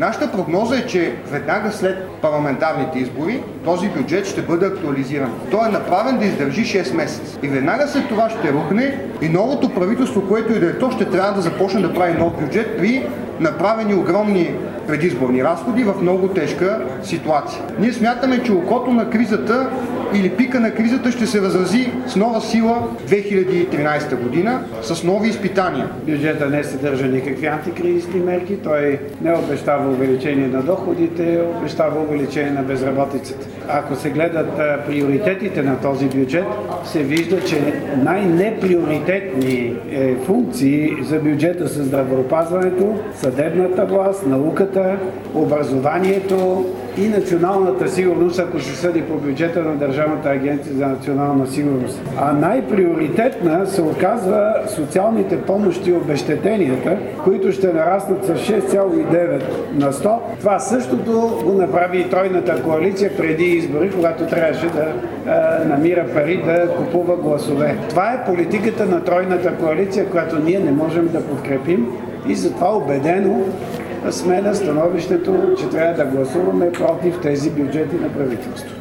Нашата прогноза е, че веднага след парламентарните избори този бюджет ще бъде актуализиран. Той е направен да издържи 6 месеца. И веднага след това ще рухне и новото правителство, което и да е то, ще трябва да започне да прави нов бюджет при направени огромни предизборни разходи в много тежка ситуация. Ние смятаме, че окото на кризата или пика на кризата ще се разрази с нова сила 2013 година с нови изпитания. Бюджета не съдържа никакви антикризисни мерки, той не обещава увеличение на доходите, обещава увеличение на безработицата. Ако се гледат приоритетите на този бюджет, се вижда, че най-неприоритетни функции за бюджета са здравеопазването, съдебната власт, науката, образованието и националната сигурност, ако се съди по бюджета на Държавната агенция за национална сигурност. А най-приоритетна се оказва социалните помощи и обезщетенията, които ще нараснат с 6,9 на 100. Това същото го направи и тройната коалиция преди избори, когато трябваше да намира пари да купува гласове. Това е политиката на тройната коалиция, която ние не можем да подкрепим и затова убедено сме на становището, че трябва да гласуваме против тези бюджети на правителството.